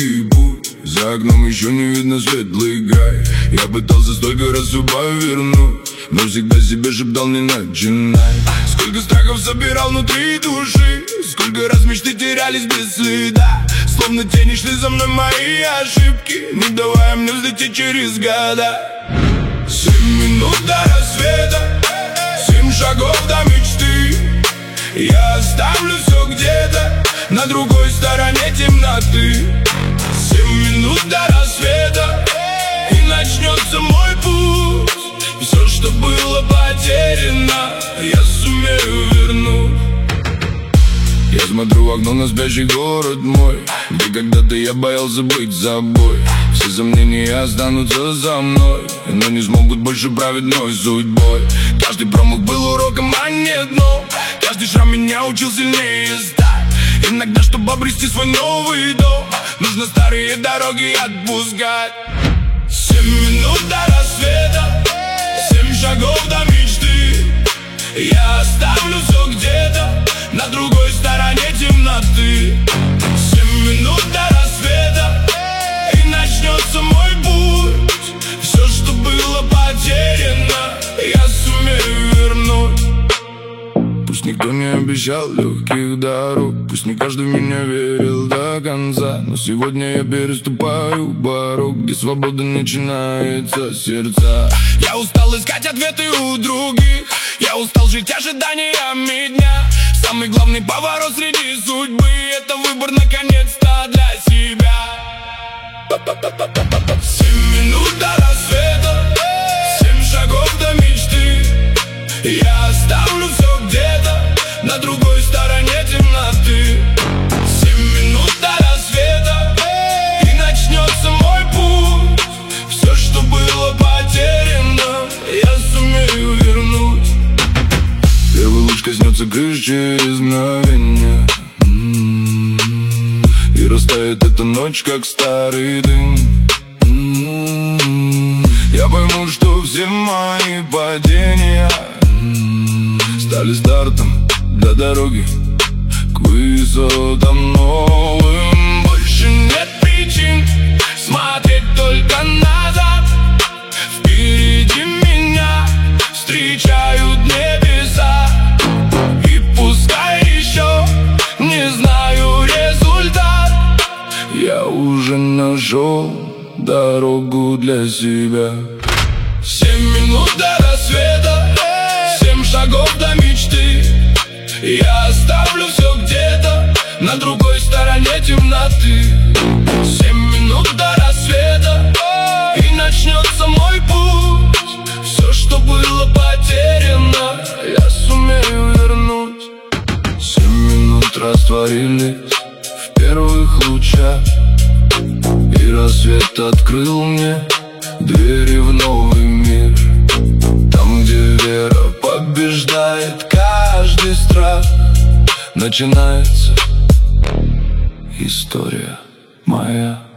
долгий путь, за окном еще не видно светлый край. Я пытался столько раз судьбу вернуть, но всегда себе шептал: не начинай. Сколько страхов собирал внутри души, сколько раз мечты терялись без следа. Словно тени шли за мной мои ошибки, не давая мне взлететь через года. 7 минут до рассвета, 7 шагов до мечты. Я оставлю все где-то на другой стороне темноты. 7 минут до рассвета, и начнется мой путь. Все, что было потеряно, я сумею вернуть. Я смотрю в окно на спящий город мой, где когда-то я боялся быть собой. Все сомнения останутся за мной, но не смогут больше править мной судьбой. Каждый промах был уроком, а не дно. Каждый шрам меня учил сильнее стать. Иногда, чтобы обрести свой новый дом, нужно старые дороги отпускать. 7 минут до рассвета, 7 шагов до мечты. Я оставлю все где-то на другой стороне темноты. 7 минут до рассвета, и начнется мой путь. Все, что было потеряно, я сумею вернуть. Пусть никто не обещал легких дорог, пусть не каждый в меня верил до конца, но сегодня я переступаю порог, где свобода начинается с сердца. Я устал искать ответы у других, я устал жить ожиданиями дня. Самый главный поворот среди судьбы — это выбор наконец-то для себя. 7 минут до рассвета, 7 шагов до мечты. Я оставлю все где-то на другой стороне темноты. 7 минут до рассвета, и начнется мой путь. Все, что было потеряно, я сумею вернуть. Первый луч коснется крыши через мгновение, и растает эта ночь, как старый дым. Я пойму, что все мои падения стали стартом для дороги к высотам новым. Больше нет причин смотреть только назад. Впереди меня встречают небеса, и пускай еще не знаю результат, я уже нашел дорогу для себя. 7 минут до рассвета, 7 шагов до мечты. Я оставлю все где-то на другой стороне темноты. 7 минут до рассвета, и начнется мой путь. Все, что было потеряно, я сумею вернуть. 7 минут растворились в первых лучах, и рассвет открыл мне двери в новый мир. Там, где вера побеждает каждый страх, начинается история моя.